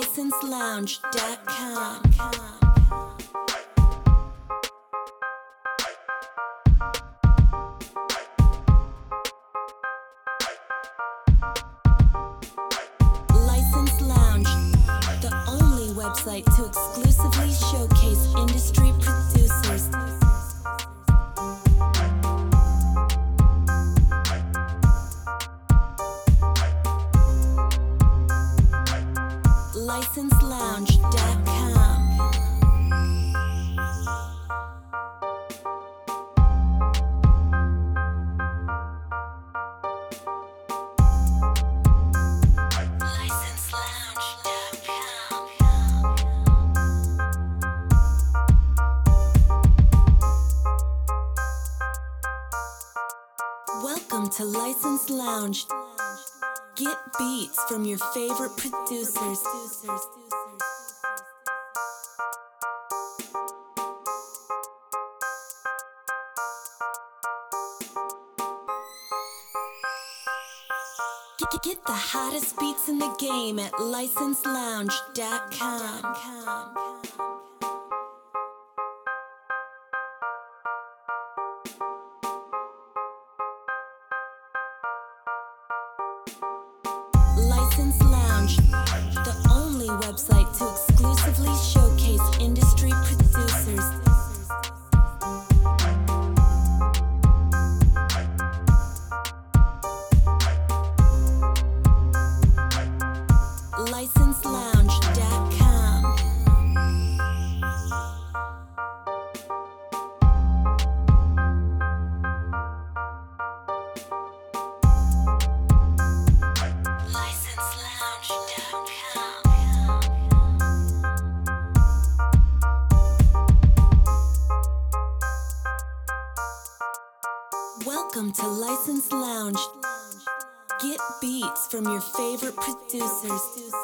licenselounge.com. License Lounge, the only website to exclusively showcase industry producers. licenselounge.com. Welcome to License Lounge. Get beats from your favorite producers. Get the hottest beats in the game at licenselounge.com. License Lounge, the only website to exclusively showcase industry producers. licenselounge.com. Welcome to License Lounge. Get beats from your favorite producers.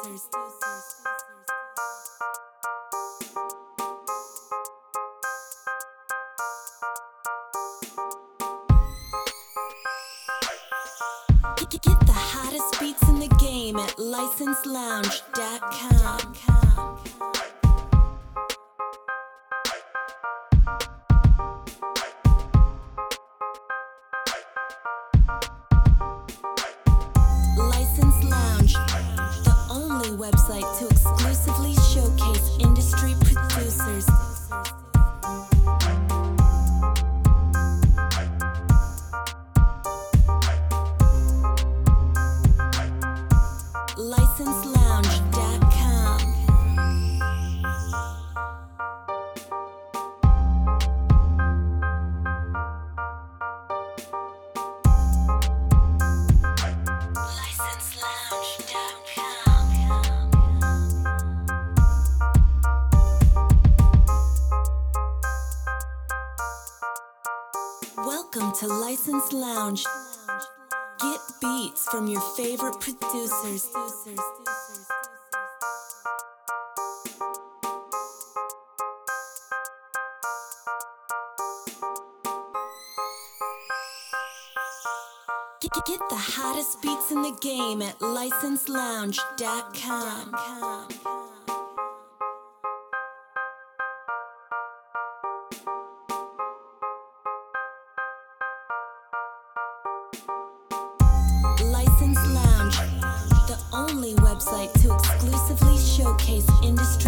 Get the hottest beats in the game at licenselounge.com. License Lounge, the only website to exclusively showcase industry producers. licenselounge.com. Welcome to License Lounge. Get beats from your favorite producers. Get the hottest beats in the game at licenselounge.com. License Lounge, the only website to exclusively showcase industry